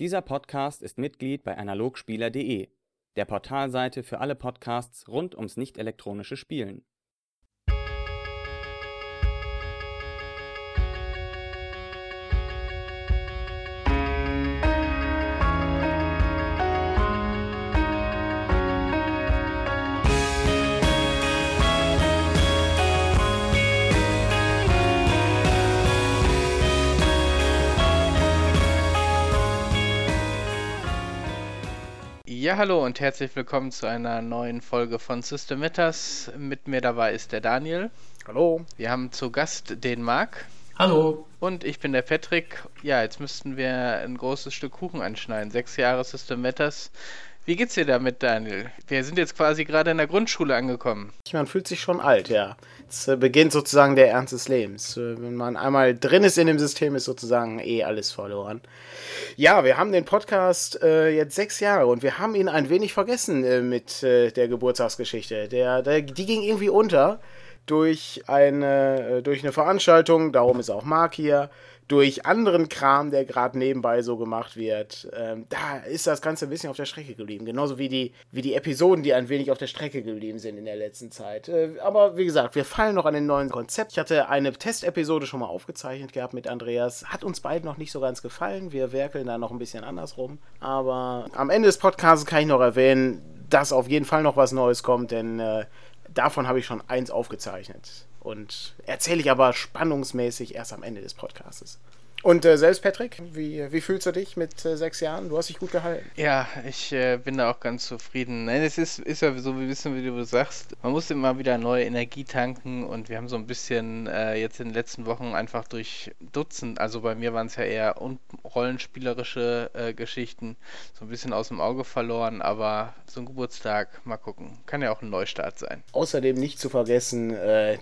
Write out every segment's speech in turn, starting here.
Dieser Podcast ist Mitglied bei analogspieler.de, der Portalseite für alle Podcasts rund ums nicht-elektronische Spielen. Ja, hallo und herzlich willkommen zu einer neuen Folge von System Matters. Mit mir dabei ist der Daniel. Hallo. Wir haben zu Gast den Marc. Hallo. Und ich bin der Patrick. Ja, jetzt müssten wir ein großes Stück Kuchen anschneiden. 6 Jahre System Matters. Wie geht's dir damit, Daniel? Wir sind jetzt quasi gerade in der Grundschule angekommen. Man fühlt sich schon alt, ja. Jetzt beginnt sozusagen der Ernst des Lebens. Wenn man einmal drin ist in dem System, ist sozusagen alles verloren. Ja, wir haben den Podcast jetzt 6 Jahre und wir haben ihn ein wenig vergessen mit der Geburtstagsgeschichte. Die ging irgendwie unter durch eine Veranstaltung, darum ist auch Marc hier, durch anderen Kram, der gerade nebenbei so gemacht wird. Da ist das Ganze ein bisschen auf der Strecke geblieben. Genauso wie die Episoden, die ein wenig auf der Strecke geblieben sind in der letzten Zeit. Aber wie gesagt, wir fallen noch an den neuen Konzept. Ich hatte eine Testepisode schon mal aufgezeichnet gehabt mit Andreas. Hat uns beiden noch nicht so ganz gefallen. Wir werkeln da noch ein bisschen andersrum. Aber am Ende des Podcasts kann ich noch erwähnen, dass auf jeden Fall noch was Neues kommt, denn davon habe ich schon 1 aufgezeichnet. Und erzähle ich aber spannungsmäßig erst am Ende des Podcasts. Und selbst, Patrick, wie fühlst du dich mit 6 Jahren? Du hast dich gut gehalten. Ja, ich bin da auch ganz zufrieden. Nein, es ist ja so ein bisschen, wie du sagst, man muss immer wieder neue Energie tanken und wir haben so ein bisschen jetzt in den letzten Wochen einfach durch Dutzend, also bei mir waren es ja eher rollenspielerische Geschichten, so ein bisschen aus dem Auge verloren, aber so ein Geburtstag, mal gucken, kann ja auch ein Neustart sein. Außerdem nicht zu vergessen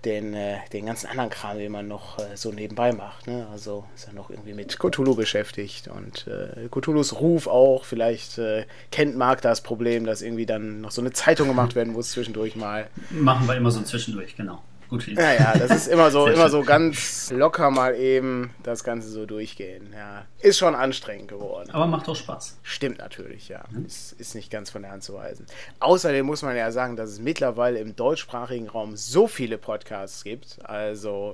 den ganzen anderen Kram, den man noch so nebenbei macht, ne? Also ist ja noch irgendwie mit Cthulhu beschäftigt und Cthulhus Ruf auch. Vielleicht kennt Marc das Problem, dass irgendwie dann noch so eine Zeitung gemacht werden muss zwischendurch mal. Machen wir immer so zwischendurch, genau. Gut. Ja, das ist immer so ganz locker mal eben das Ganze so durchgehen. Ja, ist schon anstrengend geworden. Aber macht auch Spaß. Stimmt natürlich, ja. Ist nicht ganz von der Hand zu weisen. Außerdem muss man ja sagen, dass es mittlerweile im deutschsprachigen Raum so viele Podcasts gibt. Also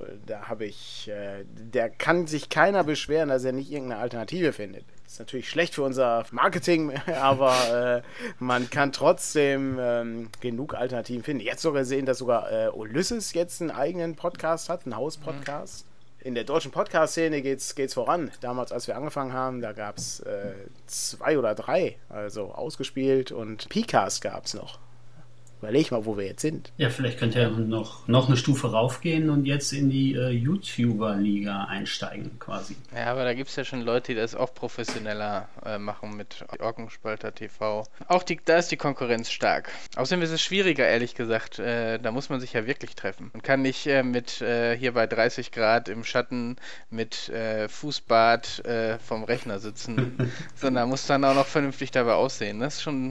da kann sich keiner beschweren, dass er nicht irgendeine Alternative findet. Das ist natürlich schlecht für unser Marketing, aber man kann trotzdem genug Alternativen finden. Jetzt sogar sehen, dass sogar Ulysses jetzt einen eigenen Podcast hat, einen Hauspodcast. In der deutschen Podcast-Szene geht's voran. Damals, als wir angefangen haben, da gab es 2 oder 3, also ausgespielt, und Pcast gab es noch. Überleg mal, wo wir jetzt sind. Ja, vielleicht könnt ihr noch eine Stufe raufgehen und jetzt in die YouTuber-Liga einsteigen quasi. Ja, aber da gibt es ja schon Leute, die das auch professioneller machen mit Orkenspalter TV. Da ist die Konkurrenz stark. Außerdem ist es schwieriger, ehrlich gesagt. Da muss man sich ja wirklich treffen. Man kann nicht hier bei 30 Grad im Schatten mit Fußbad vom Rechner sitzen, sondern muss dann auch noch vernünftig dabei aussehen. Das ist schon...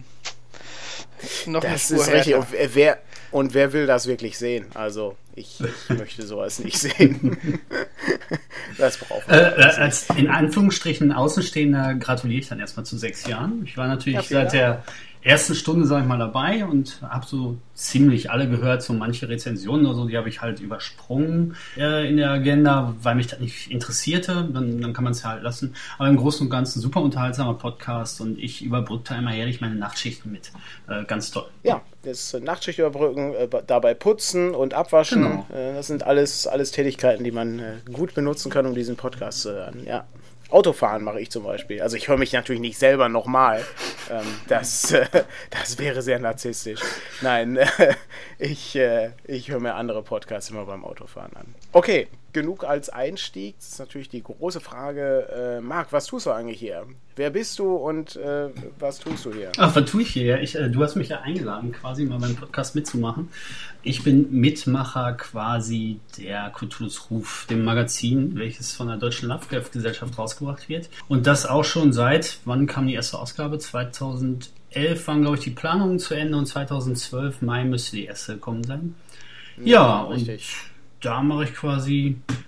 Das ist richtig. Und wer will das wirklich sehen? Also, ich möchte sowas nicht sehen. Das braucht man. Als in Anführungsstrichen Außenstehender gratuliere ich dann erstmal zu 6 Jahren. Ich war natürlich seit der ersten Stunde, sag ich mal, dabei und habe so ziemlich alle gehört, so manche Rezensionen oder so, die habe ich halt übersprungen in der Agenda, weil mich das nicht interessierte, dann kann man es ja halt lassen. Aber im Großen und Ganzen super unterhaltsamer Podcast und ich überbrückte einmal jährlich meine Nachtschichten mit. Ganz toll. Ja, das Nachtschicht überbrücken, dabei putzen und abwaschen, genau. Das sind alles Tätigkeiten, die man gut benutzen kann, um diesen Podcast zu hören, ja. Autofahren mache ich zum Beispiel. Also ich höre mich natürlich nicht selber nochmal. Das wäre sehr narzisstisch. Nein, ich höre mir andere Podcasts immer beim Autofahren an. Okay, genug als Einstieg. Das ist natürlich die große Frage. Marc, was tust du eigentlich hier? Wer bist du und was tust du hier? Ach, was tue ich hier? Du hast mich ja eingeladen, quasi mal beim Podcast mitzumachen. Ich bin Mitmacher quasi der Cthulhus Ruf, dem Magazin, welches von der Deutschen Lovecraft-Gesellschaft rausgebracht wird. Und das auch schon wann kam die erste Ausgabe? 2011 waren, glaube ich, die Planungen zu Ende und 2012 Mai müsste die erste gekommen sein. Ja, und da mache ich quasi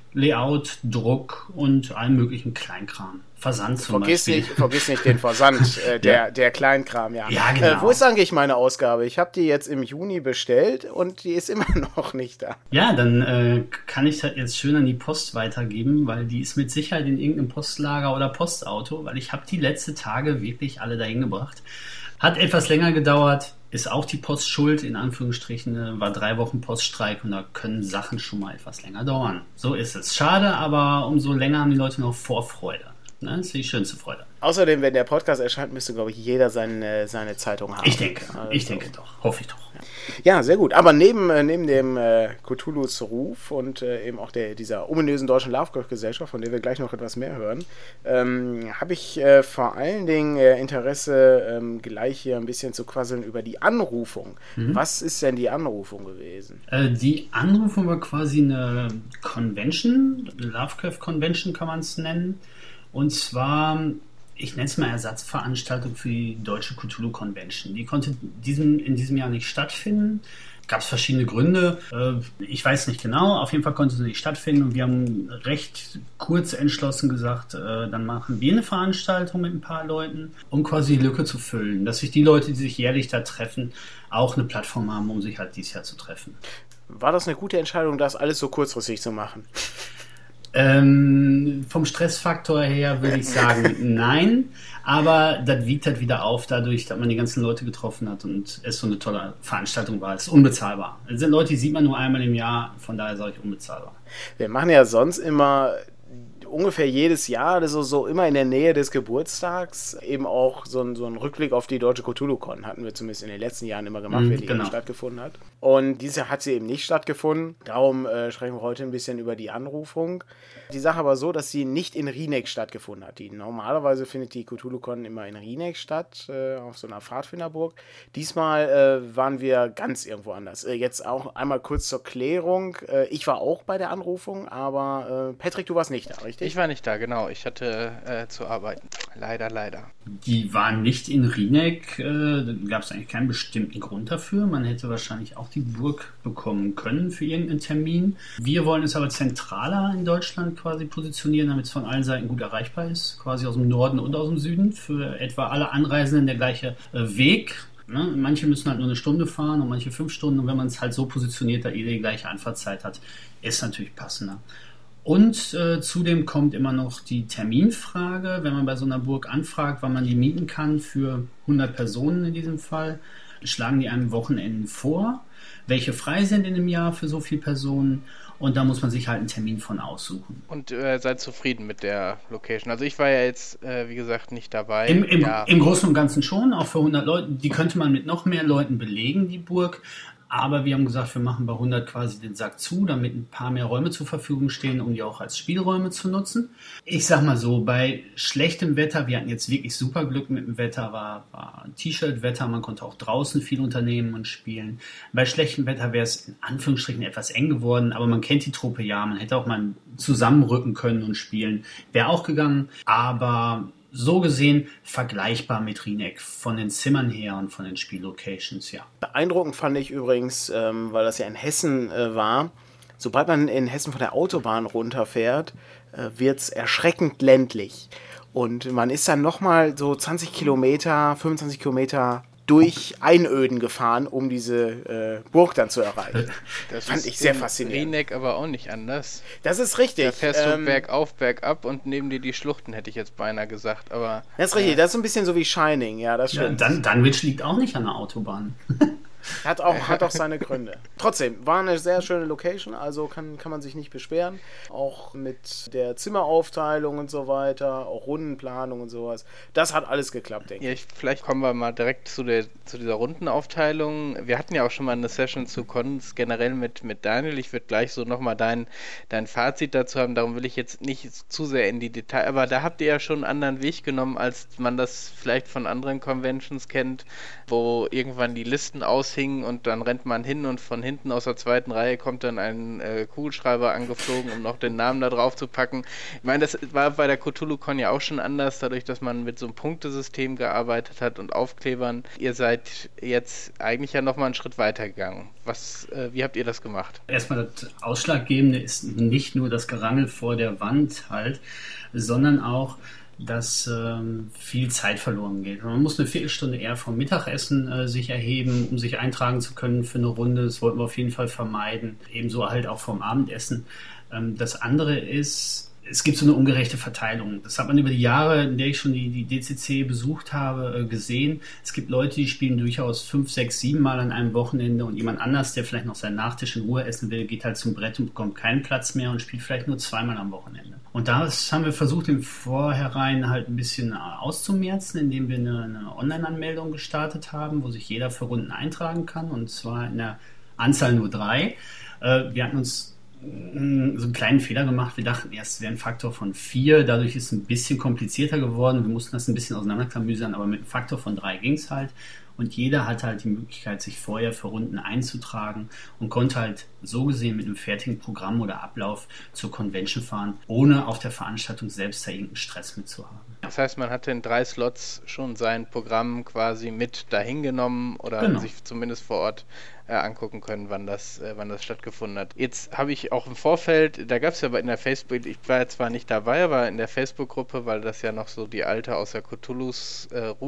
Layout, Druck und allen möglichen Kleinkram. Versand zum Beispiel. Vergiss nicht den Versand, der Kleinkram, ja. Ja, genau. Wo ist eigentlich meine Ausgabe? Ich habe die jetzt im Juni bestellt und die ist immer noch nicht da. Ja, dann kann ich das jetzt schön an die Post weitergeben, weil die ist mit Sicherheit in irgendeinem Postlager oder Postauto, weil ich habe die letzten Tage wirklich alle dahin gebracht. Hat etwas länger gedauert, ist auch die Post schuld, in Anführungsstrichen, war 3 Wochen Poststreik und da können Sachen schon mal etwas länger dauern. So ist es. Schade, aber umso länger haben die Leute noch Vorfreude. Ne? Das ist die schönste Freude. Außerdem, wenn der Podcast erscheint, müsste, glaube ich, jeder seine Zeitung haben. Ich denke doch. Hoffe ich doch. Ja, sehr gut. Aber neben dem Cthulhus Ruf und eben auch dieser ominösen deutschen Lovecraft-Gesellschaft, von der wir gleich noch etwas mehr hören, habe ich vor allen Dingen Interesse, gleich hier ein bisschen zu quasseln über die Anrufung. Was ist denn die Anrufung gewesen? Die Anrufung war quasi eine Convention, Lovecraft-Convention kann man es nennen. Und zwar, ich nenne es mal Ersatzveranstaltung für die Deutsche Cthulhu Convention. Die konnte in diesem Jahr nicht stattfinden. Gab es verschiedene Gründe. Ich weiß nicht genau. Auf jeden Fall konnte sie nicht stattfinden. Und wir haben recht kurz entschlossen gesagt, dann machen wir eine Veranstaltung mit ein paar Leuten, um quasi die Lücke zu füllen. Dass sich die Leute, die sich jährlich da treffen, auch eine Plattform haben, um sich halt dieses Jahr zu treffen. War das eine gute Entscheidung, das alles so kurzfristig zu machen? Vom Stressfaktor her würde ich sagen, nein, aber das wiegt halt wieder auf dadurch, dass man die ganzen Leute getroffen hat und es so eine tolle Veranstaltung war. Es ist unbezahlbar. Es sind Leute, die sieht man nur einmal im Jahr, von daher sage ich unbezahlbar. Wir machen ja sonst immer ungefähr jedes Jahr, so immer in der Nähe des Geburtstags, eben auch so ein Rückblick auf die Deutsche Cthulhu-Con hatten wir zumindest in den letzten Jahren immer gemacht, wenn die eben stattgefunden hat. Und dieses Jahr hat sie eben nicht stattgefunden. Darum sprechen wir heute ein bisschen über die Anrufung. Die Sache aber so, dass sie nicht in Rieneck stattgefunden hat. Normalerweise findet die Cthulhu-Con immer in Rieneck statt, auf so einer Pfadfinderburg. Diesmal waren wir ganz irgendwo anders. Jetzt auch einmal kurz zur Klärung. Ich war auch bei der Anrufung, aber Patrick, du warst nicht da, richtig? Ich war nicht da, genau. Ich hatte zu arbeiten. Leider. Die waren nicht in Rieneck. Da gab es eigentlich keinen bestimmten Grund dafür. Man hätte wahrscheinlich auch die Burg bekommen können für irgendeinen Termin. Wir wollen es aber zentraler in Deutschland quasi positionieren, damit es von allen Seiten gut erreichbar ist. Quasi aus dem Norden und aus dem Süden. Für etwa alle Anreisenden der gleiche Weg. Ne? Manche müssen halt nur 1 Stunde fahren und manche 5 Stunden. Und wenn man es halt so positioniert, da jeder die gleiche Anfahrtzeit hat, ist natürlich passender. Und zudem kommt immer noch die Terminfrage, wenn man bei so einer Burg anfragt, wann man die mieten kann für 100 Personen in diesem Fall, schlagen die einem Wochenenden vor, welche frei sind in einem Jahr für so viele Personen und da muss man sich halt einen Termin von aussuchen. Und seid zufrieden mit der Location? Also ich war ja jetzt, wie gesagt, nicht dabei. Im Großen und Ganzen schon, auch für 100 Leute. Die könnte man mit noch mehr Leuten belegen, die Burg. Aber wir haben gesagt, wir machen bei 100 quasi den Sack zu, damit ein paar mehr Räume zur Verfügung stehen, um die auch als Spielräume zu nutzen. Ich sag mal so, bei schlechtem Wetter, wir hatten jetzt wirklich super Glück mit dem Wetter, war T-Shirt-Wetter, man konnte auch draußen viel unternehmen und spielen. Bei schlechtem Wetter wäre es in Anführungsstrichen etwas eng geworden, aber man kennt die Truppe ja, man hätte auch mal zusammenrücken können und spielen. Wäre auch gegangen, aber so gesehen vergleichbar mit Rieneck von den Zimmern her und von den Spiellocations, ja. Beeindruckend fand ich übrigens, weil das ja in Hessen war, sobald man in Hessen von der Autobahn runterfährt, wird es erschreckend ländlich. Und man ist dann nochmal so 20 Kilometer, 25 Kilometer durch Einöden gefahren, um diese Burg dann zu erreichen. Das fand ich sehr faszinierend. Rieneck aber auch nicht anders. Das ist richtig. Da fährst du bergauf, bergab und neben dir die Schluchten, hätte ich jetzt beinahe gesagt. Aber das ist richtig, das ist ein bisschen so wie Shining, ja, das stimmt. Dunwich liegt auch nicht an der Autobahn. Hat auch seine Gründe. Trotzdem, war eine sehr schöne Location, also kann man sich nicht beschweren. Auch mit der Zimmeraufteilung und so weiter, auch Rundenplanung und sowas. Das hat alles geklappt, denke ich. Vielleicht kommen wir mal direkt zu dieser Rundenaufteilung. Wir hatten ja auch schon mal eine Session zu Cons generell mit Daniel. Ich würde gleich so nochmal dein Fazit dazu haben, darum will ich jetzt nicht zu sehr in die Details, aber da habt ihr ja schon einen anderen Weg genommen, als man das vielleicht von anderen Conventions kennt, wo irgendwann die Listen ausheben hing und dann rennt man hin und von hinten aus der zweiten Reihe kommt dann ein Kugelschreiber angeflogen, um noch den Namen da drauf zu packen. Ich meine, das war bei der CthulhuCon ja auch schon anders, dadurch, dass man mit so einem Punktesystem gearbeitet hat und Aufklebern. Ihr seid jetzt eigentlich ja nochmal einen Schritt weiter gegangen. Wie habt ihr das gemacht? Erstmal das Ausschlaggebende ist nicht nur das Gerangel vor der Wand halt, sondern auch, dass viel Zeit verloren geht. Man muss eine Viertelstunde eher vom Mittagessen sich erheben, um sich eintragen zu können für eine Runde. Das wollten wir auf jeden Fall vermeiden. Ebenso halt auch vom Abendessen. Das andere ist, es gibt so eine ungerechte Verteilung. Das hat man über die Jahre, in der ich schon die DCC besucht habe, gesehen. Es gibt Leute, die spielen durchaus 5, 6, 7 Mal an einem Wochenende und jemand anders, der vielleicht noch seinen Nachtisch in Ruhe essen will, geht halt zum Brett und bekommt keinen Platz mehr und spielt vielleicht nur 2-mal am Wochenende. Und das haben wir versucht, im Vorhinein halt ein bisschen auszumerzen, indem wir eine Online-Anmeldung gestartet haben, wo sich jeder für Runden eintragen kann, und zwar in der Anzahl nur 3. Wir hatten uns so einen kleinen Fehler gemacht. Wir dachten erst, es wäre ein Faktor von 4. Dadurch ist es ein bisschen komplizierter geworden. Wir mussten das ein bisschen auseinanderklamüsern, aber mit einem Faktor von 3 ging es halt. Und jeder hatte halt die Möglichkeit, sich vorher für Runden einzutragen und konnte halt so gesehen mit einem fertigen Programm oder Ablauf zur Convention fahren, ohne auf der Veranstaltung selbst da irgendeinen Stress mitzuhaben. Das heißt, man hatte in 3 Slots schon sein Programm quasi mit dahin genommen oder sich zumindest vor Ort angucken können, wann das stattgefunden hat. Jetzt habe ich auch im Vorfeld, da gab es ja in der Facebook, ich war zwar nicht dabei, aber in der Facebook-Gruppe, weil das ja noch so die alte außer Cthulhu's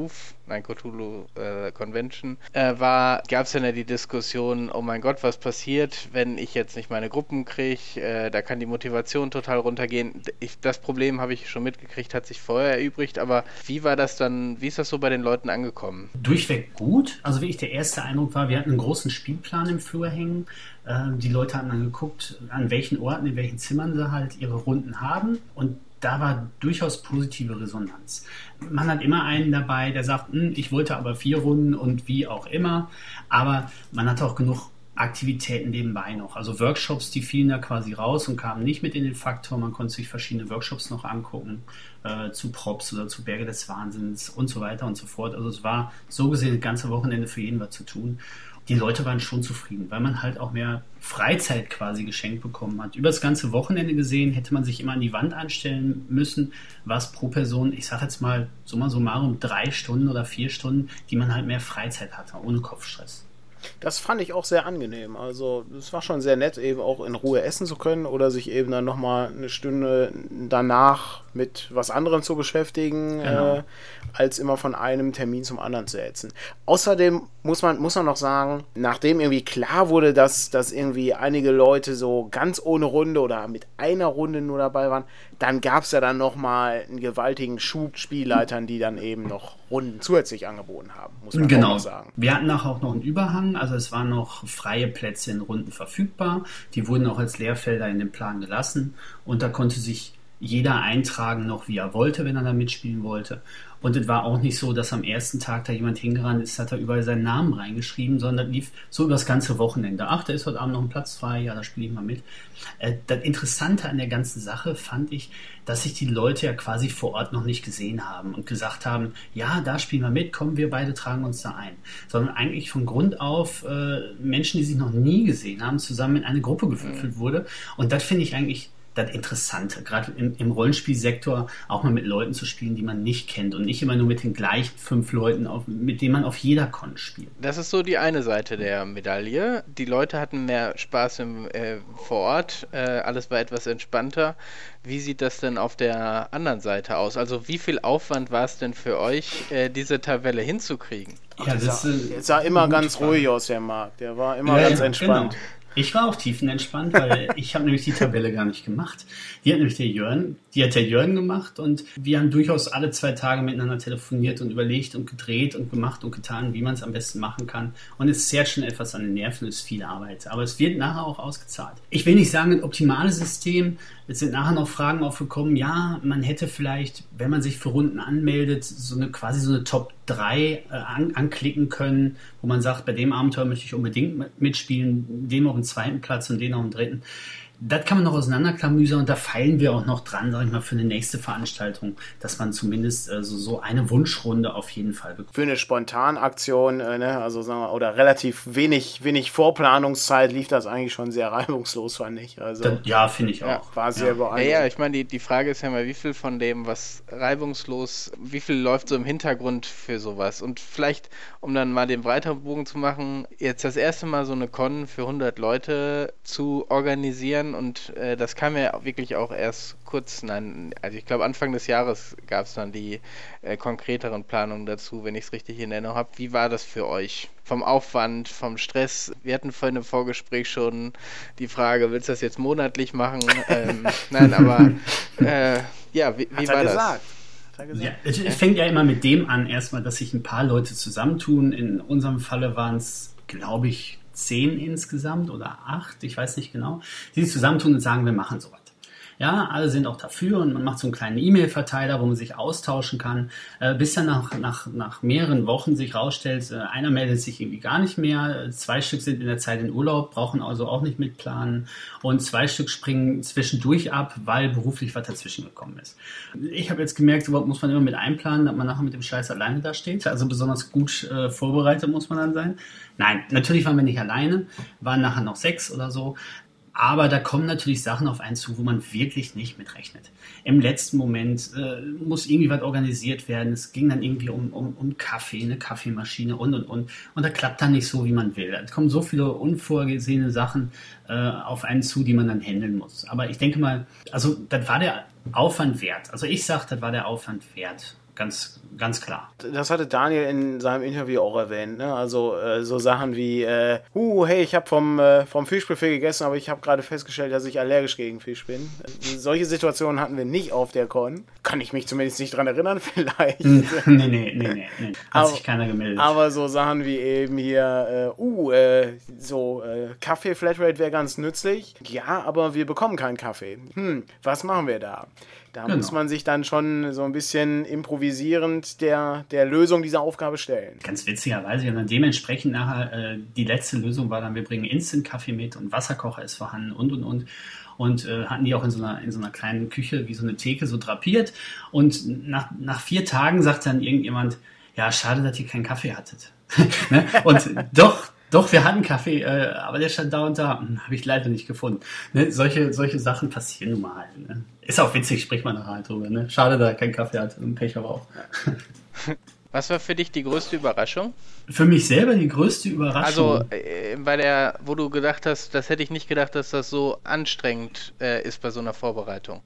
Cthulhu Convention war, gab es ja die Diskussion, oh mein Gott, was passiert, wenn ich jetzt nicht meine Gruppen kriege, da kann die Motivation total runtergehen. Das Problem habe ich schon mitgekriegt, hat sich vorher erübrigt, aber wie ist das so bei den Leuten angekommen? Durchweg gut, also wirklich der erste Eindruck war, wir hatten einen großen Spielplan im Flur hängen, die Leute haben dann geguckt, an welchen Orten, in welchen Zimmern sie halt ihre Runden haben, und da war durchaus positive Resonanz. Man hat immer einen dabei, der sagt, ich wollte aber 4 Runden und wie auch immer, aber man hat auch genug Aktivitäten nebenbei noch. Also Workshops, die fielen da quasi raus und kamen nicht mit in den Faktor. Man konnte sich verschiedene Workshops noch angucken, zu Props oder zu Berge des Wahnsinns und so weiter und so fort. Also es war so gesehen das ganze Wochenende für jeden was zu tun. Die Leute waren schon zufrieden, weil man halt auch mehr Freizeit quasi geschenkt bekommen hat. Über das ganze Wochenende gesehen hätte man sich immer an die Wand anstellen müssen, was pro Person, ich sag jetzt mal summa summarum 3 Stunden oder 4 Stunden, die man halt mehr Freizeit hatte, ohne Kopfstress. Das fand ich auch sehr angenehm. Also es war schon sehr nett, eben auch in Ruhe essen zu können oder sich eben dann nochmal eine Stunde danach mit was anderem zu beschäftigen, als immer von einem Termin zum anderen zu hetzen. Außerdem muss man noch sagen, nachdem irgendwie klar wurde, dass irgendwie einige Leute so ganz ohne Runde oder mit einer Runde nur dabei waren, dann gab es ja dann nochmal einen gewaltigen Schub Spielleitern, die dann eben noch Runden zusätzlich angeboten haben, muss man auch sagen. Wir hatten nachher auch noch einen Überhang, also es waren noch freie Plätze in Runden verfügbar, die wurden auch als Leerfelder in den Plan gelassen und da konnte sich jeder eintragen noch, wie er wollte, wenn er da mitspielen wollte. Und es war auch nicht so, dass am ersten Tag da jemand hingerannt ist, hat er überall seinen Namen reingeschrieben, sondern lief so über das ganze Wochenende. Ach, da ist heute Abend noch ein Platz frei, ja, da spiele ich mal mit. Das Interessante an der ganzen Sache fand ich, dass sich die Leute ja quasi vor Ort noch nicht gesehen haben und gesagt haben, ja, da spielen wir mit, kommen, wir beide tragen uns da ein. Sondern eigentlich von Grund auf Menschen, die sich noch nie gesehen haben, zusammen in eine Gruppe gewürfelt wurde. Und das finde ich eigentlich das Interessante, gerade im Rollenspielsektor auch mal mit Leuten zu spielen, die man nicht kennt und nicht immer nur mit den gleichen 5 Leuten, mit denen man auf jeder Con spielt. Das ist so die eine Seite der Medaille. Die Leute hatten mehr Spaß vor Ort, alles war etwas entspannter. Wie sieht das denn auf der anderen Seite aus? Also wie viel Aufwand war es denn für euch, diese Tabelle hinzukriegen? Ja, das sah immer ganz ruhig aus, der Marc. Der war immer ganz entspannt. Genau. Ich war auch tiefenentspannt, weil ich habe nämlich die Tabelle gar nicht gemacht. Die hat nämlich der Jörn gemacht und wir haben durchaus alle 2 Tage miteinander telefoniert und überlegt und gedreht und gemacht und getan, wie man es am besten machen kann. Und es zehrt schon etwas an den Nerven, es ist viel Arbeit. Aber es wird nachher auch ausgezahlt. Ich will nicht sagen, ein optimales System. Es sind nachher noch Fragen aufgekommen. Ja, man hätte vielleicht, wenn man sich für Runden anmeldet, quasi so eine Top 3 anklicken können, wo man sagt, bei dem Abenteuer möchte ich unbedingt mitspielen, dem auf den 2. Platz und den auf den 3. das kann man noch auseinanderklamüsern und da feilen wir auch noch dran, sag ich mal, für eine nächste Veranstaltung, dass man zumindest so eine Wunschrunde auf jeden Fall bekommt. Für eine Spontanaktion, ne, also sagen wir, oder relativ wenig Vorplanungszeit lief das eigentlich schon sehr reibungslos, fand ich. Also, ja, finde ich auch. War sehr beeindruckend. Ja, ich meine, die Frage ist ja mal, wie viel von dem, was reibungslos, wie viel läuft so im Hintergrund für sowas? Und vielleicht, um dann mal den breiteren Bogen zu machen, jetzt das erste Mal so eine Con für 100 Leute zu organisieren und das kam ja wirklich auch erst also ich glaube Anfang des Jahres gab es dann die konkreteren Planungen dazu, wenn ich es richtig in Erinnerung habe. Wie war das für euch? Vom Aufwand, vom Stress? Wir hatten vorhin im Vorgespräch schon die Frage, willst du das jetzt monatlich machen? Nein, aber ja, wie war das? Gesagt. Ja, es fängt ja immer mit dem an, erstmal, dass sich ein paar Leute zusammentun. In unserem Falle waren es, glaube ich, 10 insgesamt oder 8, ich weiß nicht genau, die sich zusammentun und sagen, wir machen sowas. Ja, alle sind auch dafür und man macht so einen kleinen E-Mail-Verteiler, wo man sich austauschen kann, bis dann nach mehreren Wochen sich rausstellt, einer meldet sich irgendwie gar nicht mehr, 2 Stück sind in der Zeit in Urlaub, brauchen also auch nicht mitplanen und 2 Stück springen zwischendurch ab, weil beruflich was dazwischen gekommen ist. Ich habe jetzt gemerkt, überhaupt muss man immer mit einplanen, dass man nachher mit dem Scheiß alleine da steht, also besonders gut vorbereitet muss man dann sein. Nein, natürlich waren wir nicht alleine, waren nachher noch 6 oder so. Aber da kommen natürlich Sachen auf einen zu, wo man wirklich nicht mitrechnet. Im letzten Moment muss irgendwie was organisiert werden. Es ging dann irgendwie um Kaffee, eine Kaffeemaschine und. Und da klappt dann nicht so, wie man will. Es kommen so viele unvorgesehene Sachen auf einen zu, die man dann handeln muss. Aber ich denke mal, also das war der Aufwand wert. Also ich sage, das war der Aufwand wert. Ganz klar. Das hatte Daniel in seinem Interview auch erwähnt, ne? Also so Sachen wie, hey, ich habe vom Fischbuffet gegessen, aber ich habe gerade festgestellt, dass ich allergisch gegen Fisch bin. Solche Situationen hatten wir nicht auf der Con. Kann ich mich zumindest nicht dran erinnern, vielleicht. Nee. Hat sich keiner gemeldet. Aber so Sachen wie eben hier, Kaffee Flatrate wäre ganz nützlich. Ja, aber wir bekommen keinen Kaffee. Was machen wir da? Da muss man sich dann schon so ein bisschen improvisierend der Lösung dieser Aufgabe stellen. Ganz witzigerweise, und dann dementsprechend nachher die letzte Lösung war dann, wir bringen Instant-Kaffee mit und Wasserkocher ist vorhanden und. Und hatten die auch in so einer kleinen Küche wie so eine Theke so drapiert. Und nach 4 Tagen sagt dann irgendjemand, ja, schade, dass ihr keinen Kaffee hattet. Ne? Und doch, wir hatten Kaffee, aber der stand da und da. Habe ich leider nicht gefunden. Ne? Solche Sachen passieren nun mal. Ne? Ist auch witzig, spricht man nachher halt drüber. Ne? Schade, dass er keinen Kaffee hat und Pech aber auch. Was war für dich die größte Überraschung? Für mich selber die größte Überraschung? Also, wo du gedacht hast, das hätte ich nicht gedacht, dass das so anstrengend ist bei so einer Vorbereitung.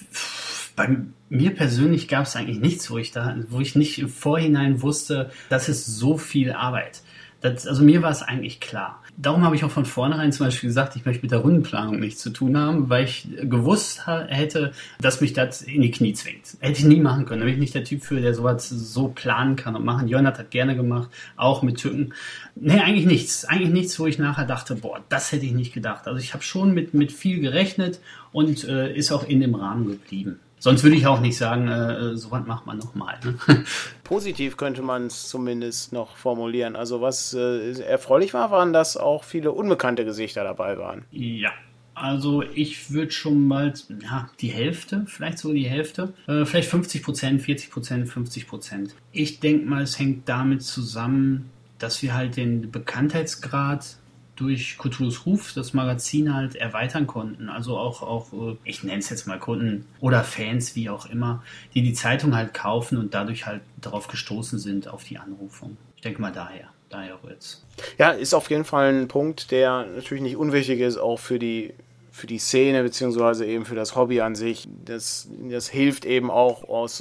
Bei mir persönlich gab es eigentlich nichts, wo ich nicht im Vorhinein wusste, das ist so viel Arbeit. Also mir war es eigentlich klar. Darum habe ich auch von vornherein zum Beispiel gesagt, ich möchte mit der Rundenplanung nichts zu tun haben, weil ich gewusst hätte, dass mich das in die Knie zwingt. Hätte ich nie machen können. Da bin ich nicht der Typ für, der sowas so planen kann und machen. Jörn hat das gerne gemacht, auch mit Tücken. Nee, eigentlich nichts. Eigentlich nichts, wo ich nachher dachte, boah, das hätte ich nicht gedacht. Also ich habe schon mit viel gerechnet und ist auch in dem Rahmen geblieben. Sonst würde ich auch nicht sagen, sowas macht man nochmal. Ne? Positiv könnte man es zumindest noch formulieren. Also was erfreulich war, waren, dass auch viele unbekannte Gesichter dabei waren. Ja, also ich würde schon mal, die Hälfte, vielleicht so die Hälfte, vielleicht 50%, 40%, 50%. Ich denke mal, es hängt damit zusammen, dass wir halt den Bekanntheitsgrad durch Cthulhu's Ruf das Magazin halt erweitern konnten. Also auch ich nenne es jetzt mal Kunden oder Fans, wie auch immer, die Zeitung halt kaufen und dadurch halt darauf gestoßen sind, auf die Anrufung. Ich denke mal daher rührt's. Ja, ist auf jeden Fall ein Punkt, der natürlich nicht unwichtig ist, auch für die Szene, beziehungsweise eben für das Hobby an sich. Das hilft eben auch aus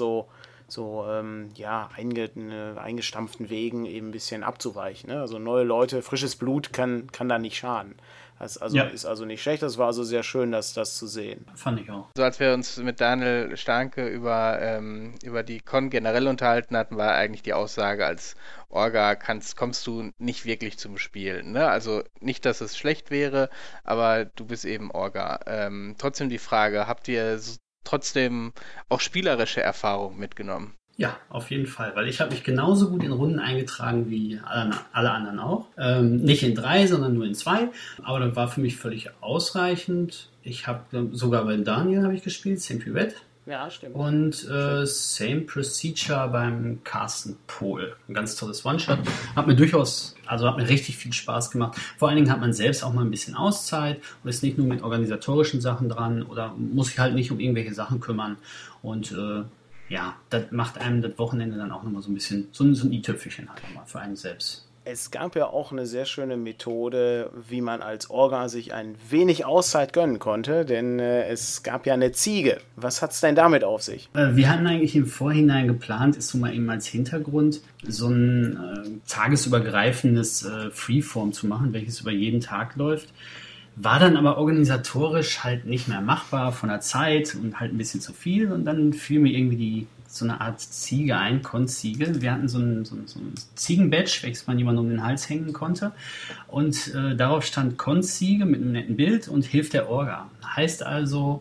eingestampften Wegen eben ein bisschen abzuweichen. Ne? Also neue Leute, frisches Blut kann da nicht schaden. Das ist also nicht schlecht. Das war also sehr schön, das zu sehen. Fand ich auch. So als wir uns mit Daniel Starnke über die Con generell unterhalten hatten, war eigentlich die Aussage, als Orga kommst du nicht wirklich zum Spielen. Ne? Also nicht, dass es schlecht wäre, aber du bist eben Orga. Trotzdem die Frage, habt ihr trotzdem auch spielerische Erfahrungen mitgenommen? Ja, auf jeden Fall, weil ich habe mich genauso gut in Runden eingetragen wie alle anderen auch. Nicht in 3, sondern nur in 2. Aber das war für mich völlig ausreichend. Ich habe sogar bei Daniel habe ich gespielt, Same Pivot. Ja, stimmt. Und Same Procedure beim Carsten Pohl. Ein ganz tolles One-Shot. Hat mir richtig viel Spaß gemacht. Vor allen Dingen hat man selbst auch mal ein bisschen Auszeit und ist nicht nur mit organisatorischen Sachen dran oder muss sich halt nicht um irgendwelche Sachen kümmern. Und das macht einem das Wochenende dann auch nochmal so ein bisschen, so ein i-Tüpfelchen halt nochmal für einen selbst. Es gab ja auch eine sehr schöne Methode, wie man als Orga sich ein wenig Auszeit gönnen konnte, denn es gab ja eine Ziege. Was hat es denn damit auf sich? Wir hatten eigentlich im Vorhinein geplant, ist so mal eben als Hintergrund, so ein tagesübergreifendes Freeform zu machen, welches über jeden Tag läuft. War dann aber organisatorisch halt nicht mehr machbar von der Zeit und halt ein bisschen zu viel. Und dann fiel mir irgendwie so eine Art Ziege ein, Konziege. Wir hatten so ein Ziegenbadge, welches man jemandem um den Hals hängen konnte. Und darauf stand Konziege mit einem netten Bild und Hilf der Orga. Heißt also,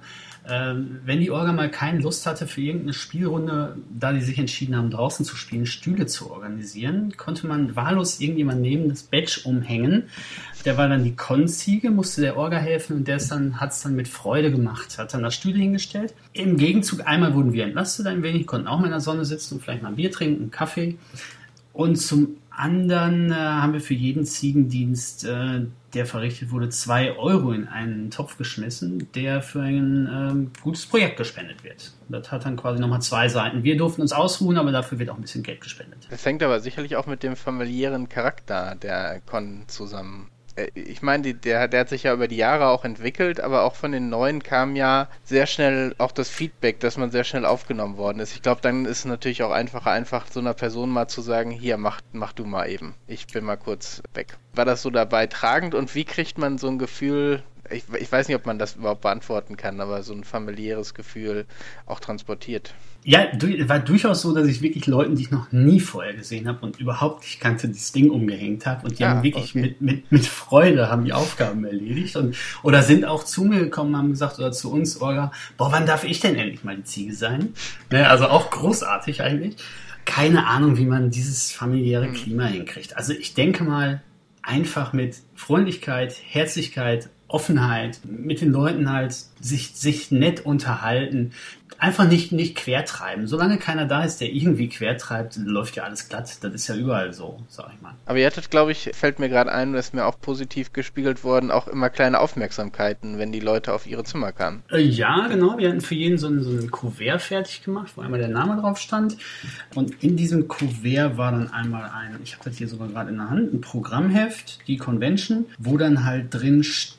wenn die Orga mal keine Lust hatte für irgendeine Spielrunde, da die sich entschieden haben, draußen zu spielen, Stühle zu organisieren, konnte man wahllos irgendjemand neben das Badge umhängen. Der war dann die Konziege, musste der Orga helfen und hat es dann mit Freude gemacht, hat dann da Stühle hingestellt. Im Gegenzug einmal wurden wir entlastet ein wenig, konnten auch mal in der Sonne sitzen und vielleicht mal ein Bier trinken, einen Kaffee. Und zum anderen haben wir für jeden Ziegendienst, der verrichtet wurde, 2 Euro in einen Topf geschmissen, der für ein gutes Projekt gespendet wird. Das hat dann quasi nochmal 2 Seiten. Wir durften uns ausruhen, aber dafür wird auch ein bisschen Geld gespendet. Das hängt aber sicherlich auch mit dem familiären Charakter der Con zusammen. Ich meine, der hat sich ja über die Jahre auch entwickelt, aber auch von den Neuen kam ja sehr schnell auch das Feedback, dass man sehr schnell aufgenommen worden ist. Ich glaube, dann ist es natürlich auch einfacher, einfach so einer Person mal zu sagen, hier, mach du mal eben. Ich bin mal kurz weg. War das so dabei tragend und wie kriegt man so ein Gefühl, ich weiß nicht, ob man das überhaupt beantworten kann, aber so ein familiäres Gefühl auch transportiert? Ja, war durchaus so, dass ich wirklich Leuten, die ich noch nie vorher gesehen habe und überhaupt nicht kannte, das Ding umgehängt habe. Und die haben wirklich mit Freude haben die Aufgaben erledigt oder sind auch zu mir gekommen, haben gesagt, oder zu uns, Orga, wann darf ich denn endlich mal die Ziege sein? Ne, also auch großartig eigentlich. Keine Ahnung, wie man dieses familiäre Klima hinkriegt. Also ich denke mal, einfach mit Freundlichkeit, Herzlichkeit, Offenheit, mit den Leuten halt sich nett unterhalten, einfach nicht quertreiben. Solange keiner da ist, der irgendwie quertreibt, läuft ja alles glatt. Das ist ja überall so, sag ich mal. Aber ihr hattet, glaube ich, fällt mir gerade ein, das ist mir auch positiv gespiegelt worden, auch immer kleine Aufmerksamkeiten, wenn die Leute auf ihre Zimmer kamen. Ja, genau. Wir hatten für jeden so ein Kuvert fertig gemacht, wo einmal der Name drauf stand. Und in diesem Kuvert war dann einmal ich habe das hier sogar gerade in der Hand, ein Programmheft, die Convention, wo dann halt drin steht,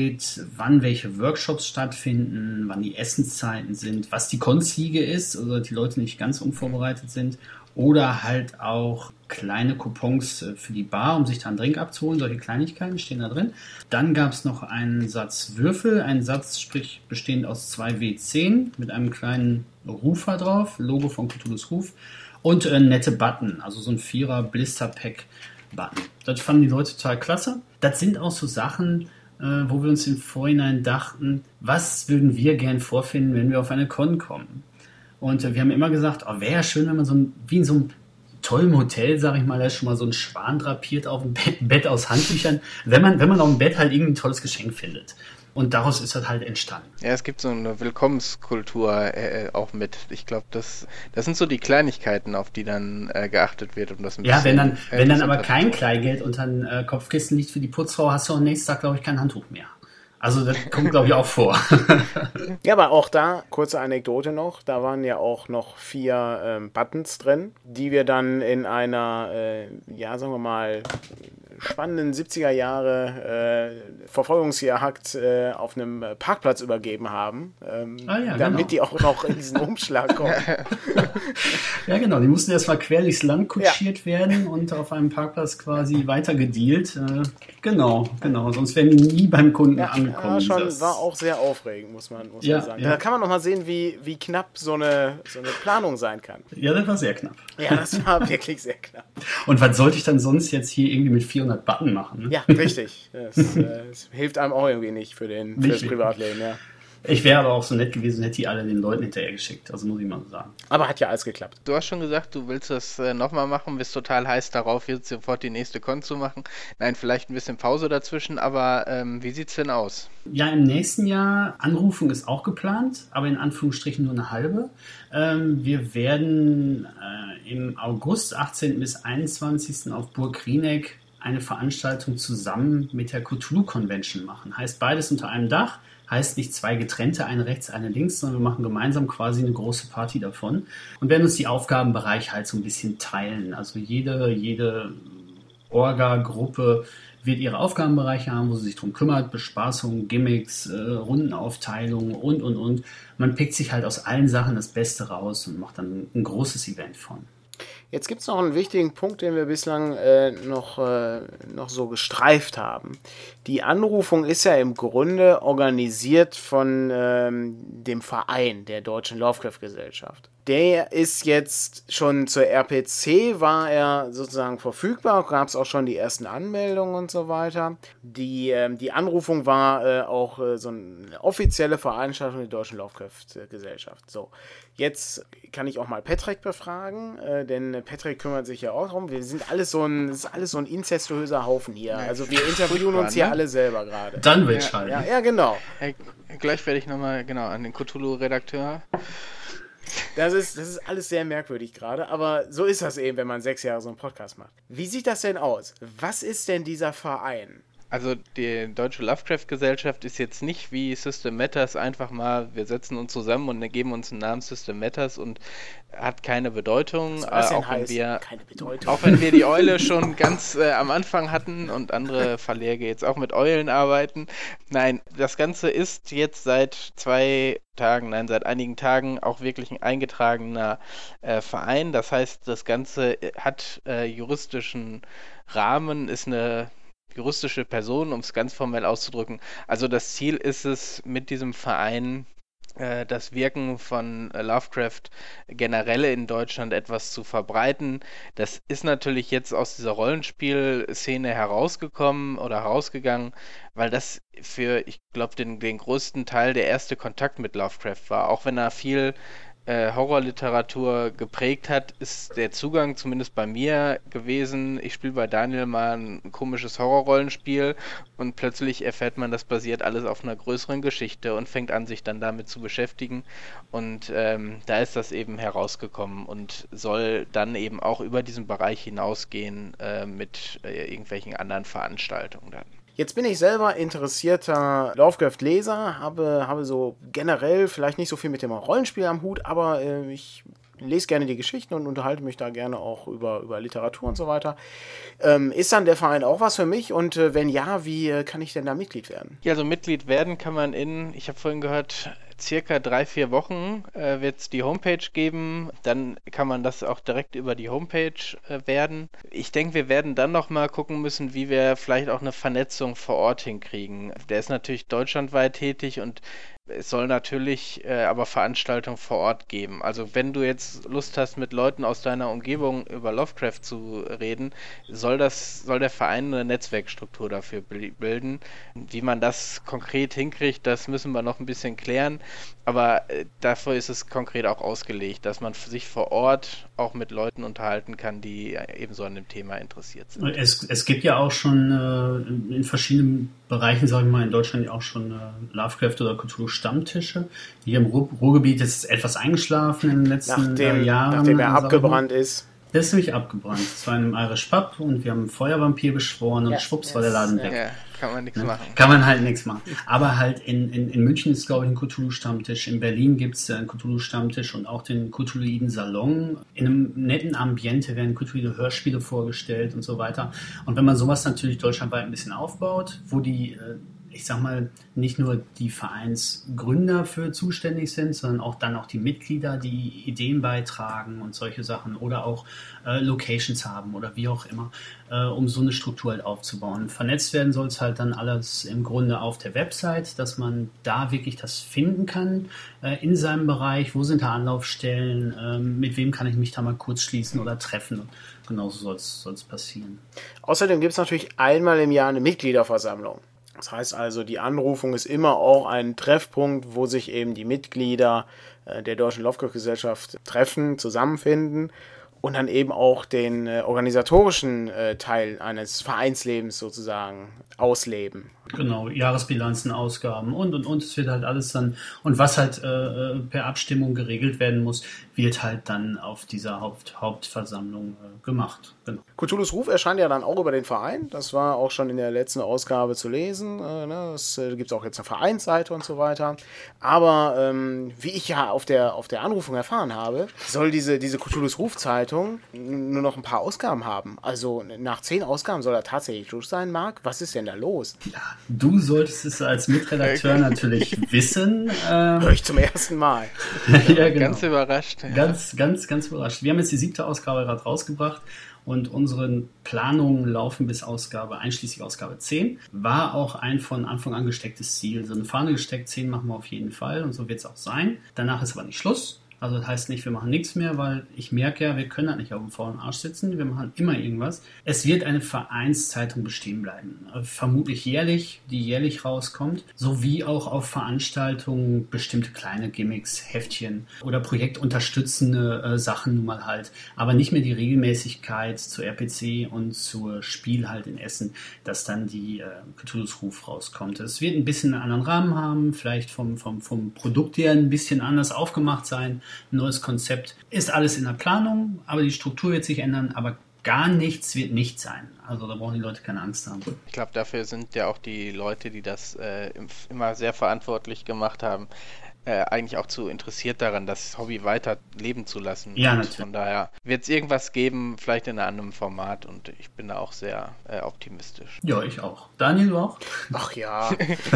wann welche Workshops stattfinden, wann die Essenszeiten sind, was die Konziege ist, also die Leute nicht ganz unvorbereitet sind, oder halt auch kleine Coupons für die Bar, um sich da einen Drink abzuholen. Solche Kleinigkeiten stehen da drin. Dann gab es noch einen Satz Würfel, einen Satz, sprich bestehend aus 2 W10 mit einem kleinen Rufer drauf, Logo von Cthulhu's Ruf, und nette Button, also so ein 4er Blister-Pack-Button. Das fanden die Leute total klasse. Das sind auch so Sachen, wo wir uns im Vorhinein dachten, was würden wir gern vorfinden, wenn wir auf eine Con kommen. Und wir haben immer gesagt, wäre ja schön, wenn man wie in so einem tollen Hotel, sag ich mal, da ist schon mal so ein Schwan drapiert auf dem Bett aus Handtüchern, wenn man auf dem Bett halt irgendwie ein tolles Geschenk findet. Und daraus ist das halt entstanden. Ja, es gibt so eine Willkommenskultur auch mit. Ich glaube, das sind so die Kleinigkeiten, auf die dann geachtet wird. Um das ein bisschen, wenn dann aber kein Kleingeld unter den Kopfkissen liegt für die Putzfrau, hast du am nächsten Tag, glaube ich, kein Handtuch mehr. Also das kommt, glaube ich, auch vor. Ja, aber auch da, kurze Anekdote noch, da waren ja auch noch 4 Buttons drin, die wir dann in einer, sagen wir mal, spannenden 70er Jahre Verfolgungsjagd auf einem Parkplatz übergeben haben, damit die auch noch in diesen Umschlag kommen. Ja, genau, die mussten erstmal quer durchs Land kutschiert werden und auf einem Parkplatz quasi weitergedealt. Genau, sonst wären die nie beim Kunden angekommen. Ja, war auch sehr aufregend, muss man sagen. Da kann man noch mal sehen, wie knapp so eine Planung sein kann. Ja, das war sehr knapp. Ja, das war wirklich sehr knapp. Und was sollte ich dann sonst jetzt hier irgendwie mit 400 Button machen? Ne? Ja, richtig. Das hilft einem auch irgendwie nicht für das Privatleben, ja. Ich wäre aber auch so nett gewesen, hätte die alle den Leuten hinterher geschickt. Also muss ich mal so sagen. Aber hat ja alles geklappt. Du hast schon gesagt, du willst das nochmal machen, bist total heiß darauf, jetzt sofort die nächste Con zu machen. Nein, vielleicht ein bisschen Pause dazwischen, aber wie sieht's denn aus? Ja, im nächsten Jahr, Anrufung ist auch geplant, aber in Anführungsstrichen nur eine halbe. Wir werden im August 18. bis 21. auf Burg Rieneck eine Veranstaltung zusammen mit der Cthulhu Convention machen. Heißt beides unter einem Dach. Heißt nicht zwei getrennte, eine rechts, eine links, sondern wir machen gemeinsam quasi eine große Party davon und werden uns die Aufgabenbereiche halt so ein bisschen teilen. Also jede Orga-Gruppe wird ihre Aufgabenbereiche haben, wo sie sich drum kümmert, Bespaßung, Gimmicks, Rundenaufteilung und. Man pickt sich halt aus allen Sachen das Beste raus und macht dann ein großes Event von. Jetzt gibt es noch einen wichtigen Punkt, den wir bislang noch so gestreift haben. Die Anrufung ist ja im Grunde organisiert von dem Verein der Deutschen Lovecraft-Gesellschaft. Der ist jetzt schon zur RPC, war er sozusagen verfügbar, gab es auch schon die ersten Anmeldungen und so weiter. Die Anrufung war auch so eine offizielle Veranstaltung der Deutschen Lovecraft-Gesellschaft. So, jetzt kann ich auch mal Patrick befragen, denn Patrick kümmert sich ja auch darum. Das ist alles so ein inzestuöser Haufen hier. Also wir interviewen uns hier alle selber gerade. Dann will ich halt. Ja, genau. Hey, gleich werde ich nochmal an den Cthulhu-Redakteur. Das ist alles sehr merkwürdig gerade, aber so ist das eben, wenn man 6 Jahre so einen Podcast macht. Wie sieht das denn aus? Was ist denn dieser Verein? Also die Deutsche Lovecraft-Gesellschaft ist jetzt nicht wie System Matters einfach mal, wir setzen uns zusammen und geben uns einen Namen System Matters und hat keine Bedeutung. Auch wenn wir die Eule schon ganz am Anfang hatten und andere Verlage jetzt auch mit Eulen arbeiten. Nein, das Ganze ist jetzt seit seit einigen Tagen auch wirklich ein eingetragener Verein. Das heißt, das Ganze hat juristischen Rahmen, ist eine juristische Person, um es ganz formell auszudrücken. Also das Ziel ist es, mit diesem Verein das Wirken von Lovecraft generell in Deutschland etwas zu verbreiten. Das ist natürlich jetzt aus dieser Rollenspielszene herausgegangen, weil das für, ich glaube, den größten Teil der erste Kontakt mit Lovecraft war. Auch wenn er viel Horrorliteratur geprägt hat, ist der Zugang zumindest bei mir gewesen. Ich spiele bei Daniel mal ein komisches Horrorrollenspiel und plötzlich erfährt man, das basiert alles auf einer größeren Geschichte und fängt an, sich dann damit zu beschäftigen. Und da ist das eben herausgekommen und soll dann eben auch über diesen Bereich hinausgehen mit irgendwelchen anderen Veranstaltungen dann. Jetzt bin ich selber interessierter Lovecraft-Leser, habe so generell vielleicht nicht so viel mit dem Rollenspiel am Hut, aber ich lese gerne die Geschichten und unterhalte mich da gerne auch über Literatur und so weiter. Ist dann der Verein auch was für mich? Und wenn ja, wie kann ich denn da Mitglied werden? Ja, also Mitglied werden kann man ich habe vorhin gehört, circa 3-4 Wochen wird es die Homepage geben. Dann kann man das auch direkt über die Homepage werden. Ich denke, wir werden dann nochmal gucken müssen, wie wir vielleicht auch eine Vernetzung vor Ort hinkriegen. Der ist natürlich deutschlandweit tätig und es soll natürlich aber Veranstaltungen vor Ort geben. Also wenn du jetzt Lust hast, mit Leuten aus deiner Umgebung über Lovecraft zu reden, soll der Verein eine Netzwerkstruktur dafür bilden. Wie man das konkret hinkriegt, das müssen wir noch ein bisschen klären. Aber dafür ist es konkret auch ausgelegt, dass man sich vor Ort auch mit Leuten unterhalten kann, die ebenso an dem Thema interessiert sind. Es gibt ja auch schon in verschiedenen Bereichen, sage ich mal, in Deutschland ja auch schon Lovecraft oder Cthulhu Stammtische. Hier im Ruhrgebiet ist es etwas eingeschlafen in den letzten Jahren. Nachdem er abgebrannt ist. Der ist nämlich abgebrannt. Es war in einem Irish Pub und wir haben einen Feuervampir beschworen und schwupps war der Laden weg. Ja, kann man nichts machen. Kann man halt nichts machen. Aber halt in München ist, glaube ich, ein Cthulhu-Stammtisch. In Berlin gibt es einen Cthulhu-Stammtisch und auch den Cthulhuiden Salon. In einem netten Ambiente werden Cthulhu-Hörspiele vorgestellt und so weiter. Und wenn man sowas natürlich deutschlandweit ein bisschen aufbaut, wo die ich sag mal, nicht nur die Vereinsgründer für zuständig sind, sondern auch die Mitglieder, die Ideen beitragen und solche Sachen oder auch Locations haben oder wie auch immer, um so eine Struktur halt aufzubauen. Vernetzt werden soll es halt dann alles im Grunde auf der Website, dass man da wirklich das finden kann in seinem Bereich, wo sind da Anlaufstellen, mit wem kann ich mich da mal kurz schließen oder treffen. Genauso soll es passieren. Außerdem gibt es natürlich einmal im Jahr eine Mitgliederversammlung. Das heißt also, die Anrufung ist immer auch ein Treffpunkt, wo sich eben die Mitglieder der Deutschen Lovecraft-Gesellschaft treffen, zusammenfinden und dann eben auch den organisatorischen Teil eines Vereinslebens sozusagen ausleben. Genau, Jahresbilanzen, Ausgaben und. Es wird halt alles dann, und was halt per Abstimmung geregelt werden muss, wird halt dann auf dieser Hauptversammlung gemacht. Genau. Cthulhu's Ruf erscheint ja dann auch über den Verein. Das war auch schon in der letzten Ausgabe zu lesen. Es gibt auch jetzt eine Vereinsseite und so weiter. Aber wie ich ja auf der Anrufung erfahren habe, soll diese Cthulhu's Ruf-Zeitung nur noch ein paar Ausgaben haben. Also nach 10 Ausgaben soll er tatsächlich durch sein, Marc? Was ist denn da los? Ja, du solltest es als Mitredakteur natürlich wissen. Hör ich zum ersten Mal. Ja, genau. Ganz überrascht. Ja. Ganz überrascht. Wir haben jetzt die 7. Ausgabe gerade rausgebracht und unsere Planungen laufen bis einschließlich Ausgabe 10. War auch ein von Anfang an gestecktes Ziel. So eine Fahne gesteckt, 10 machen wir auf jeden Fall und so wird es auch sein. Danach ist aber nicht Schluss. Also das heißt nicht, wir machen nichts mehr, weil ich merke ja, wir können halt nicht auf dem faulen Arsch sitzen. Wir machen immer irgendwas. Es wird eine Vereinszeitung bestehen bleiben. Vermutlich jährlich, die jährlich rauskommt. Sowie auch auf Veranstaltungen bestimmte kleine Gimmicks, Heftchen oder projektunterstützende Sachen nun mal halt. Aber nicht mehr die Regelmäßigkeit zur RPC und zur Spiel halt in Essen, dass dann die Cthulhu's Ruf rauskommt. Es wird ein bisschen einen anderen Rahmen haben, vielleicht vom Produkt her ein bisschen anders aufgemacht sein. Ein neues Konzept. Ist alles in der Planung, aber die Struktur wird sich ändern, aber gar nichts wird nicht sein. Also da brauchen die Leute keine Angst haben. Ich glaube, dafür sind ja auch die Leute, die das immer sehr verantwortlich gemacht haben, eigentlich auch zu interessiert daran, das Hobby weiter leben zu lassen. Ja, und natürlich. Von daher wird es irgendwas geben, vielleicht in einem anderen Format und ich bin da auch sehr optimistisch. Ja, ich auch. Daniel, du auch? Ach ja.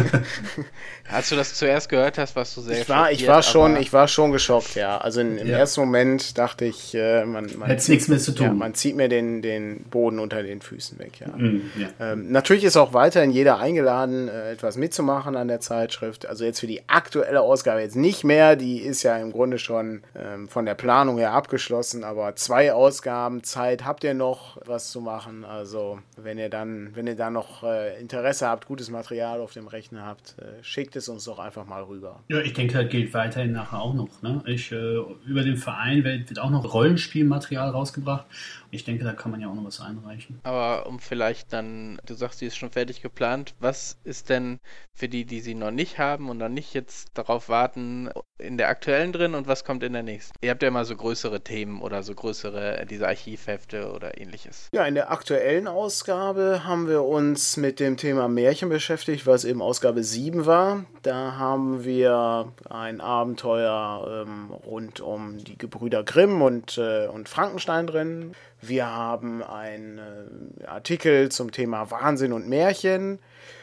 Als du das zuerst gehört hast, warst du sehr Ich schockiert, war schon geschockt, ja. Also im ersten Moment dachte ich, man Hätt's nichts mehr zu tun. Ja, man zieht mir den Boden unter den Füßen weg, ja. Ja. Natürlich ist auch weiterhin jeder eingeladen, etwas mitzumachen an der Zeitschrift. Also jetzt für die aktuelle Ausgabe jetzt nicht mehr. Die ist ja im Grunde schon von der Planung her abgeschlossen. Aber 2 Ausgaben Zeit habt ihr noch, was zu machen. Also wenn ihr dann noch Interesse habt, gutes Material auf dem Rechner habt, schickt es uns doch einfach mal rüber. Ja, ich denke, das gilt weiterhin nachher auch noch. Ne? Über den Verein wird auch noch Rollenspielmaterial rausgebracht. Ich denke, da kann man ja auch noch was einreichen. Aber um vielleicht dann, du sagst, die ist schon fertig geplant, was ist denn für die sie noch nicht haben und dann nicht jetzt darauf warten, in der aktuellen drin und was kommt in der nächsten? Ihr habt ja immer so größere Themen oder so größere, diese Archivhefte oder ähnliches. Ja, in der aktuellen Ausgabe haben wir uns mit dem Thema Märchen beschäftigt, was eben Ausgabe 7 war. Da haben wir ein Abenteuer rund um die Gebrüder Grimm und Frankenstein drin. Wir haben einen Artikel zum Thema Wahnsinn und Märchen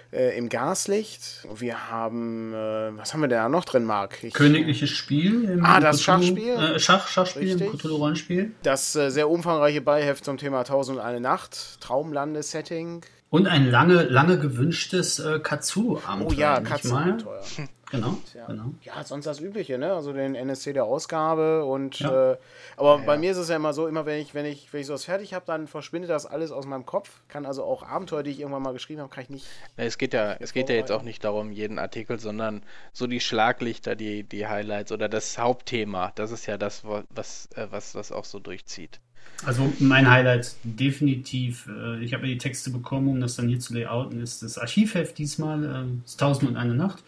im Gaslicht. Wir haben, was haben wir denn da noch drin, Marc? Königliches Spiel. Das Schachspiel. Schachspiel Richtig. im Cthulhu-Rollenspiel. Das sehr umfangreiche Beiheft zum Thema 1001 Nacht, Traumlandesetting. Und ein lange gewünschtes Cthulhu-Abenteuer. Oh ja, Katzenabenteuer. Genau, Ja. genau. Ja, sonst das Übliche, ne? Also den NSC der Ausgabe und Ja. aber bei mir ist es ja immer so, immer wenn ich sowas fertig habe, dann verschwindet das alles aus meinem Kopf. Kann also auch Abenteuer, die ich irgendwann mal geschrieben habe, kann ich nicht. Es geht ja jetzt auch nicht darum, jeden Artikel, sondern so die Schlaglichter, die Highlights oder das Hauptthema. Das ist ja das, was auch so durchzieht. Also mein Highlight definitiv, ich habe ja die Texte bekommen, um das dann hier zu layouten, ist das Archivheft diesmal, das 1001 Nacht.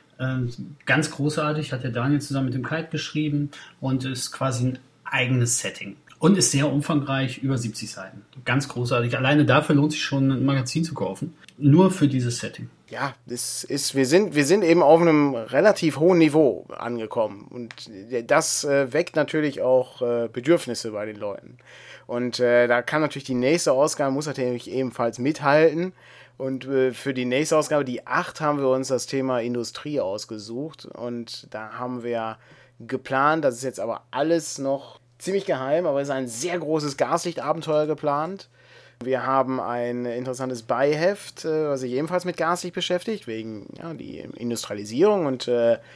Ganz großartig, hat der Daniel zusammen mit dem Kite geschrieben und ist quasi ein eigenes Setting. Und ist sehr umfangreich, über 70 Seiten. Ganz großartig. Alleine dafür lohnt sich schon, ein Magazin zu kaufen. Nur für dieses Setting. Ja, wir sind eben auf einem relativ hohen Niveau angekommen. Und das weckt natürlich auch Bedürfnisse bei den Leuten. Und da kann natürlich die nächste Ausgabe, muss natürlich ebenfalls mithalten. Und für die nächste Ausgabe, die 8, haben wir uns das Thema Industrie ausgesucht. Und da haben wir geplant, das ist jetzt aber alles noch ziemlich geheim, aber es ist ein sehr großes Gaslichtabenteuer geplant. Wir haben ein interessantes Beiheft, was sich ebenfalls mit Gaslicht beschäftigt, wegen die Industrialisierung und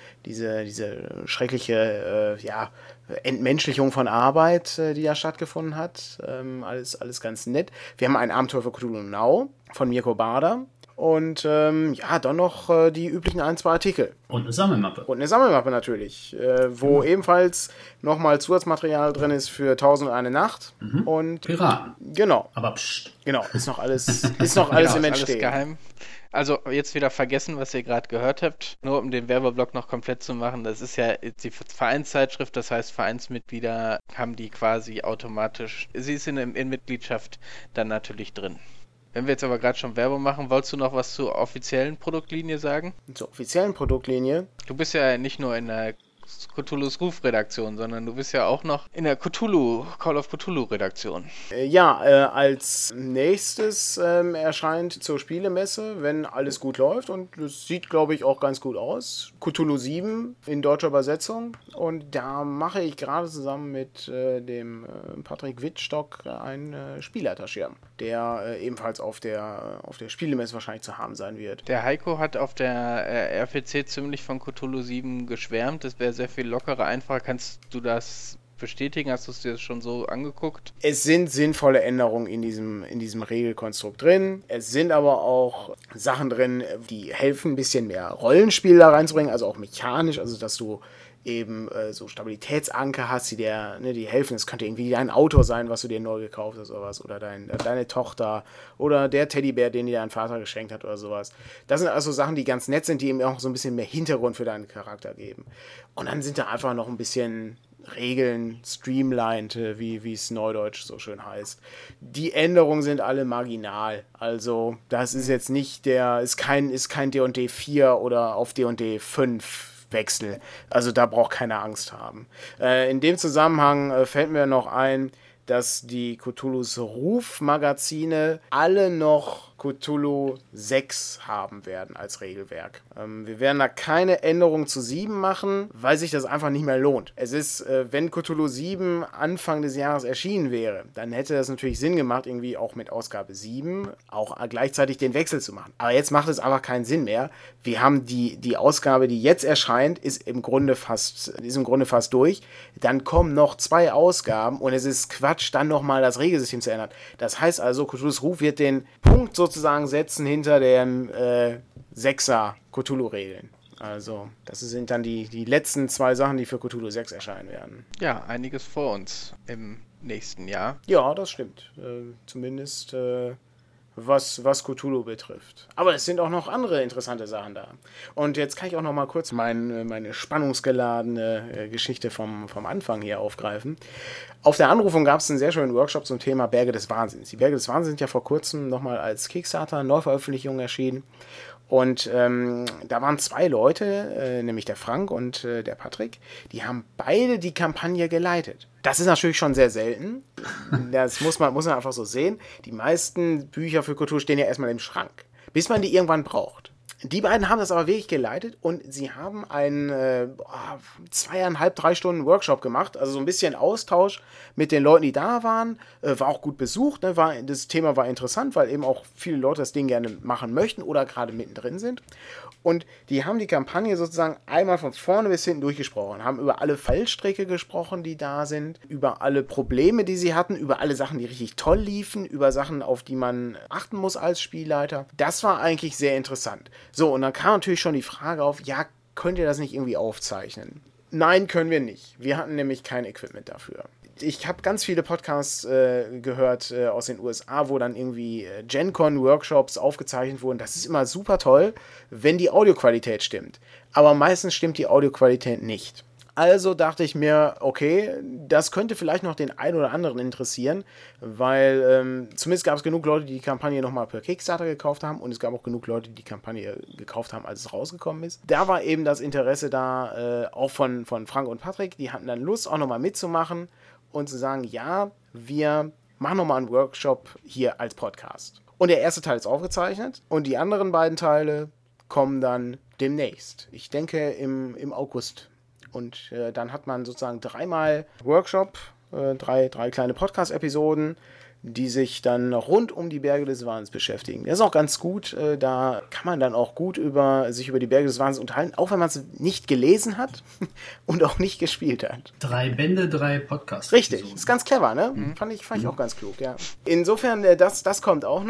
diese schreckliche Entmenschlichung von Arbeit, die da stattgefunden hat. Alles ganz nett. Wir haben ein Abenteuer für Cthulhu Now von Mirko Bader. Und dann noch die üblichen 1, 2 Artikel. Und eine Sammelmappe. Und eine Sammelmappe natürlich, wo ebenfalls nochmal Zusatzmaterial drin ist für 1001 Nacht. Und Piraten. Genau. Aber pst. Genau, ist noch alles im Entstehen. Alles geheim. Also jetzt wieder vergessen, was ihr gerade gehört habt. Nur um den Werbeblock noch komplett zu machen. Das ist ja die Vereinszeitschrift, das heißt Vereinsmitglieder haben die quasi automatisch. Sie ist in Mitgliedschaft dann natürlich drin. Wenn wir jetzt aber gerade schon Werbung machen, wolltest du noch was zur offiziellen Produktlinie sagen? Zur offiziellen Produktlinie? Du bist ja nicht nur in der Cthulhu's Ruf-Redaktion, sondern du bist ja auch noch in der Call of Cthulhu-Redaktion. Als nächstes erscheint zur Spielemesse, wenn alles gut läuft, und das sieht, glaube ich, auch ganz gut aus, Cthulhu 7 in deutscher Übersetzung, und da mache ich gerade zusammen mit dem Patrick Wittstock einen Spielleiterschirm, der ebenfalls auf der Spielemesse wahrscheinlich zu haben sein wird. Der Heiko hat auf der RPC ziemlich von Cthulhu 7 geschwärmt, das wäre sehr viel lockerer, einfacher. Kannst du das bestätigen? Hast du es dir schon so angeguckt? Es sind sinnvolle Änderungen in diesem Regelkonstrukt drin. Es sind aber auch Sachen drin, die helfen, ein bisschen mehr Rollenspiel da reinzubringen, also auch mechanisch, also dass du eben so Stabilitätsanker hast, die helfen. Es könnte irgendwie dein Auto sein, was du dir neu gekauft hast oder was, oder deine Tochter oder der Teddybär, den dir dein Vater geschenkt hat oder sowas. Das sind also Sachen, die ganz nett sind, die eben auch so ein bisschen mehr Hintergrund für deinen Charakter geben. Und dann sind da einfach noch ein bisschen Regeln streamlined, wie es neudeutsch so schön heißt. Die Änderungen sind alle marginal. Also das ist jetzt nicht ist kein D&D 4 oder auf D&D 5 Wechsel. Also da braucht keiner Angst haben. In dem Zusammenhang fällt mir noch ein, dass die Cthulhu's Ruf-Magazine alle noch Cthulhu 6 haben werden als Regelwerk. Wir werden da keine Änderung zu 7 machen, weil sich das einfach nicht mehr lohnt. Es ist, wenn Cthulhu 7 Anfang des Jahres erschienen wäre, dann hätte das natürlich Sinn gemacht, irgendwie auch mit Ausgabe 7 auch gleichzeitig den Wechsel zu machen. Aber jetzt macht es einfach keinen Sinn mehr. Wir haben die Ausgabe, die jetzt erscheint, ist im Grunde fast durch. Dann kommen noch 2 Ausgaben und es ist Quatsch, dann nochmal das Regelsystem zu ändern. Das heißt also, Cthulhu's Ruf wird den Punkt sozusagen setzen hinter dem 6er Cthulhu-Regeln. Also, das sind dann die letzten 2 Sachen, die für Cthulhu 6 erscheinen werden. Ja, einiges vor uns im nächsten Jahr. Ja, das stimmt. Zumindest was Cthulhu betrifft. Aber es sind auch noch andere interessante Sachen da. Und jetzt kann ich auch noch mal kurz meine spannungsgeladene Geschichte vom Anfang hier aufgreifen. Auf der Anrufung gab es einen sehr schönen Workshop zum Thema Berge des Wahnsinns. Die Berge des Wahnsinns sind ja vor kurzem nochmal als Kickstarter-Neuveröffentlichung erschienen. Und da waren 2 Leute, nämlich der Frank und der Patrick, die haben beide die Kampagne geleitet. Das ist natürlich schon sehr selten. Das muss man einfach so sehen. Die meisten Bücher für Cthulhu stehen ja erstmal im Schrank, bis man die irgendwann braucht. Die beiden haben das aber wirklich geleitet und sie haben einen 2,5, 3 Stunden Workshop gemacht, also so ein bisschen Austausch mit den Leuten, die da waren. War auch gut besucht, ne? Das Thema war interessant, weil eben auch viele Leute das Ding gerne machen möchten oder gerade mittendrin sind. Und die haben die Kampagne sozusagen einmal von vorne bis hinten durchgesprochen, haben über alle Fallstricke gesprochen, die da sind, über alle Probleme, die sie hatten, über alle Sachen, die richtig toll liefen, über Sachen, auf die man achten muss als Spielleiter. Das war eigentlich sehr interessant. So, und dann kam natürlich schon die Frage auf, ja, könnt ihr das nicht irgendwie aufzeichnen? Nein, können wir nicht. Wir hatten nämlich kein Equipment dafür. Ich habe ganz viele Podcasts gehört aus den USA, wo dann irgendwie Gen-Con-Workshops aufgezeichnet wurden. Das ist immer super toll, wenn die Audioqualität stimmt. Aber meistens stimmt die Audioqualität nicht. Also dachte ich mir, okay, das könnte vielleicht noch den einen oder anderen interessieren, weil zumindest gab es genug Leute, die die Kampagne nochmal per Kickstarter gekauft haben, und es gab auch genug Leute, die die Kampagne gekauft haben, als es rausgekommen ist. Da war eben das Interesse da, auch von Frank und Patrick, die hatten dann Lust, auch nochmal mitzumachen und zu sagen, ja, wir machen nochmal einen Workshop hier als Podcast. Und der erste Teil ist aufgezeichnet und die anderen beiden Teile kommen dann demnächst. Ich denke im August. Und dann hat man sozusagen 3-mal Workshop, 3 kleine Podcast-Episoden, die sich dann rund um die Berge des Wahnsinns beschäftigen. Das ist auch ganz gut, da kann man dann auch gut sich über die Berge des Wahnsinns unterhalten, auch wenn man es nicht gelesen hat und auch nicht gespielt hat. 3 Bände, 3 Podcasts. Richtig, ist ganz clever, ne? Fand ich auch ganz klug, ja. Insofern, das kommt auch noch.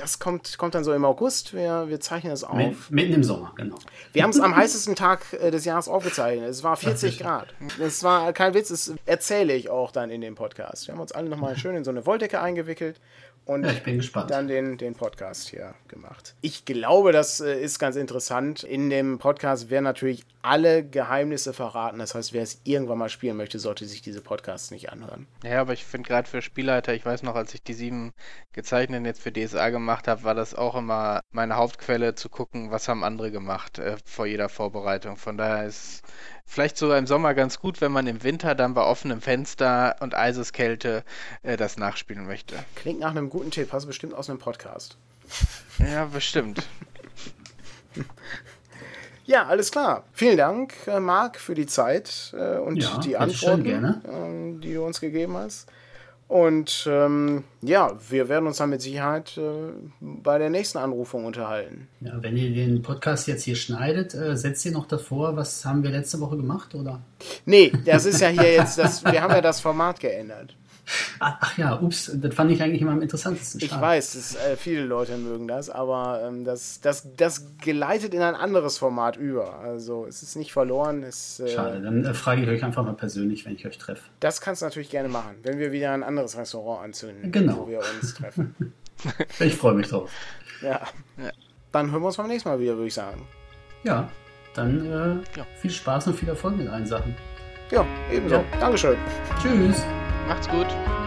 das kommt dann so im August. Wir zeichnen das auf. Mitten im Sommer, genau. Wir haben es am heißesten Tag des Jahres aufgezeichnet. Es war 40 Grad. Es war kein Witz, das erzähle ich auch dann in dem Podcast. Wir haben uns alle nochmal schön in so eine Wolldecke eingewickelt und ich bin gespannt. Dann den Podcast hier gemacht. Ich glaube, das ist ganz interessant. In dem Podcast werden natürlich alle Geheimnisse verraten. Das heißt, wer es irgendwann mal spielen möchte, sollte sich diese Podcasts nicht anhören. Ja, aber ich finde gerade für Spielleiter, ich weiß noch, als ich die 7 Gezeichneten jetzt für DSA gemacht habe, war das auch immer meine Hauptquelle zu gucken, was haben andere gemacht vor jeder Vorbereitung. Von daher ist vielleicht sogar im Sommer ganz gut, wenn man im Winter dann bei offenem Fenster und Eiseskälte das nachspielen möchte. Klingt nach einem guten Tipp, hast du bestimmt aus einem Podcast. Ja, bestimmt. Ja, alles klar. Vielen Dank, Marc, für die Zeit und die Antworten, die du uns gegeben hast. Und wir werden uns dann mit Sicherheit bei der nächsten Anrufung unterhalten. Ja, wenn ihr den Podcast jetzt hier schneidet, setzt ihr noch davor, was haben wir letzte Woche gemacht, oder? Nee, das ist ja hier jetzt, wir haben ja das Format geändert. Ach ja, ups, das fand ich eigentlich immer am interessantesten. Ich weiß, viele Leute mögen das, aber das geleitet in ein anderes Format über. Also es ist nicht verloren. Schade, dann frage ich euch einfach mal persönlich, wenn ich euch treffe. Das kannst du natürlich gerne machen, wenn wir wieder ein anderes Restaurant anzünden, wo wir uns treffen. Ich freue mich drauf. Ja. Dann hören wir uns beim nächsten Mal wieder, würde ich sagen. Ja, dann viel Spaß und viel Erfolg mit allen Sachen. Ja, ebenso. Ja. Dankeschön. Tschüss. Macht's gut.